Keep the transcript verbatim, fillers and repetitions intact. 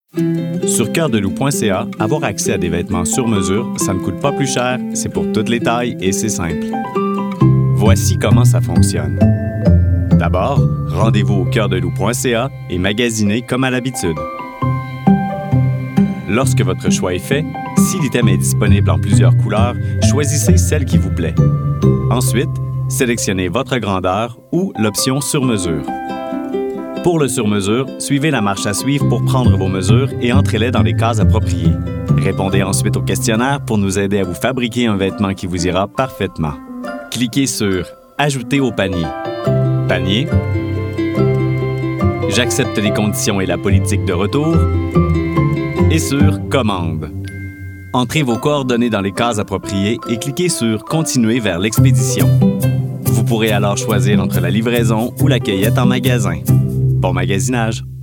Sur cœur de loup point c a, avoir accès à des vêtements sur mesure, ça ne coûte pas plus cher, c'est pour toutes les tailles et c'est simple. Voici comment ça fonctionne. D'abord, rendez-vous au cœur de loup point c a et magasinez comme à l'habitude. Lorsque votre choix est fait, si l'item est disponible en plusieurs couleurs, choisissez celle qui vous plaît. Ensuite, sélectionnez votre grandeur ou l'option sur mesure. Pour le sur-mesure, suivez la marche à suivre pour prendre vos mesures et entrez-les dans les cases appropriées. Répondez ensuite au questionnaire pour nous aider à vous fabriquer un vêtement qui vous ira parfaitement. Cliquez sur « Ajouter au panier ». Panier. J'accepte les conditions et la politique de retour. Et sur « Commande ». Entrez vos coordonnées dans les cases appropriées et cliquez sur « Continuer vers l'expédition ». Vous pourrez alors choisir entre la livraison ou la cueillette en magasin. Bon magasinage!